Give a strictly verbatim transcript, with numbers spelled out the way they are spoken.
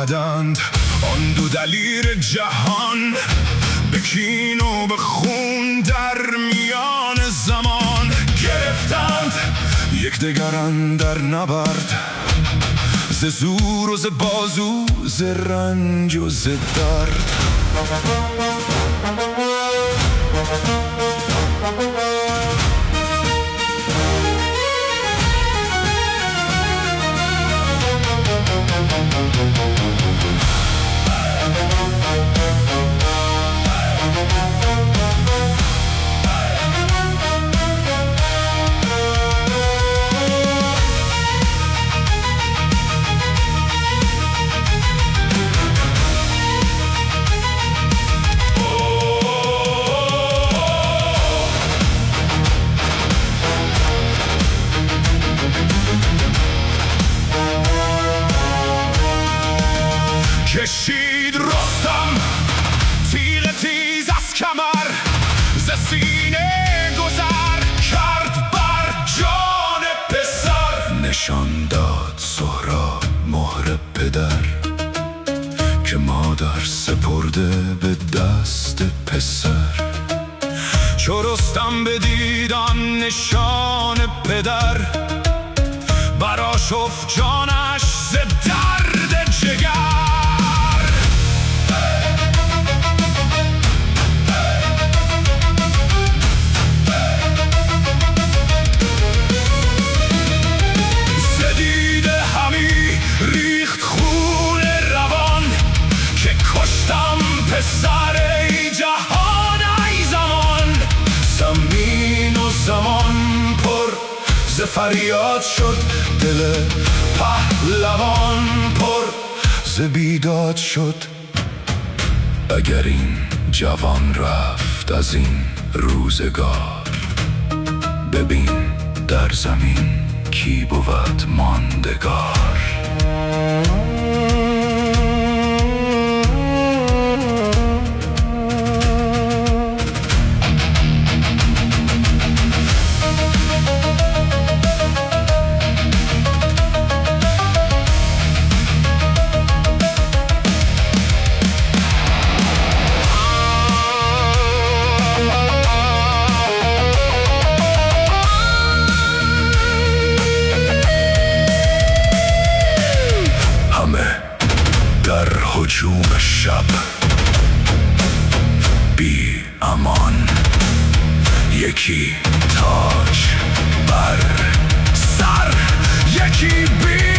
آمدند آن دو دلیر جهان، به کین و به خون در میان زمان گرفتند یکدیگر اندر نبرد، ز زور و ز بازو، ز رنج و ز درد. کشید رستم تیغ تیز از کمر، ز سینه گذر کرد بر جان پسر. نشان داد سهراب مهر پدر، که مادر سپرده به دست پسر. چو رستم بدید آن نشان پدر، برآشفت جانش ز درد جگر. پسر ای جهان ای زمان، زمین و زمان پر ز فریاد شد، دل پهلوان پر ز بیداد شد. اگر این جوان رفت از این روزگار، ببین در زمین کی بود ماندگار. هجوم شب بی امان، یکی تاج بر سر، یکی بی